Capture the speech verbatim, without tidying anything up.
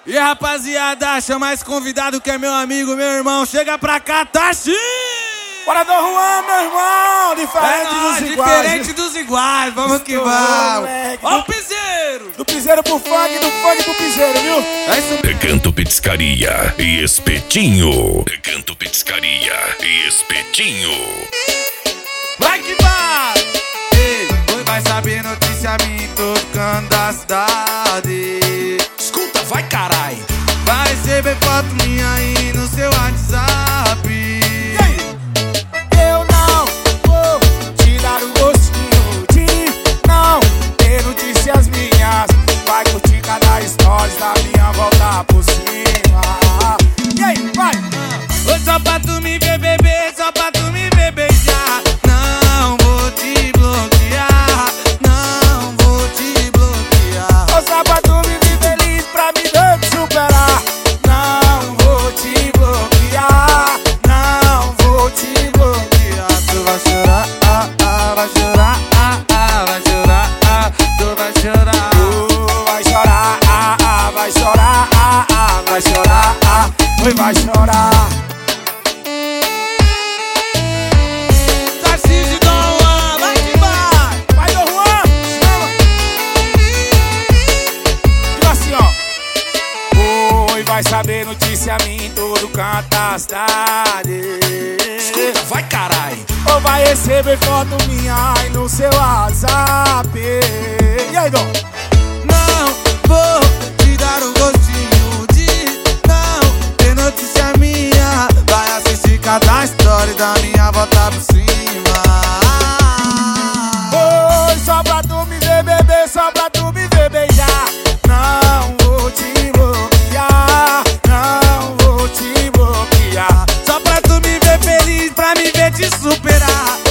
E rapaziada, chama esse convidado que é meu amigo, meu irmão. Chega pra cá, Tachi! Bora do Juan, meu irmão! Diferente é nóis, dos iguais. Diferente dos iguais, vamos que vamos. Ó o piseiro! Do piseiro pro funk, do funk pro piseiro, viu? É isso. Recanto Pizzaria e Espetinho. Recanto Pizzaria e Espetinho. Vai que vai! Ei, hoje vai saber notícia minha em todo canto da cidade. Escuta, vai carai! Vai receber foto minha aí no seu WhatsApp. E aí? Eu não vou te dar o gostinho de não ter notícias minhas. Vai curtir cada stories da minha volta por cima. E aí, vai! Oi, só pra tu me ver beber, só pra tu me ver beijar. Não vou te bloquear, não vou te bloquear. Ô, só pra tu me ver feliz, pra me ver te superar. Não vou te bloquear, não vou te bloquear. Tu vai chorar, ah, ah, vai chorar, ah, ah, vai chorar, ah, tu vai chorar. Tu vai chorar, ah, ah, vai chorar, ah, ah, vai chorar, ah, oi, vai chorar. Tarcísio Dom Juan, vai que vai. Vai, Dom Juan, chama. Diga assim, ó. Oi, vai saber notícia minha em todo canto da cidade. Escuta, vai carai. Ou vai receber foto minha aí no seu WhatsApp. E aí, Dom? Não vou te dar um gostinho de não ter notícia minha. Vai assistir cada story da minha volta por cima. Oi, só pra tu me ver beber, só pra tu me ver beijar. Não vou te bloquear, não vou te bloquear. Só pra tu me ver feliz, pra me ver te superar.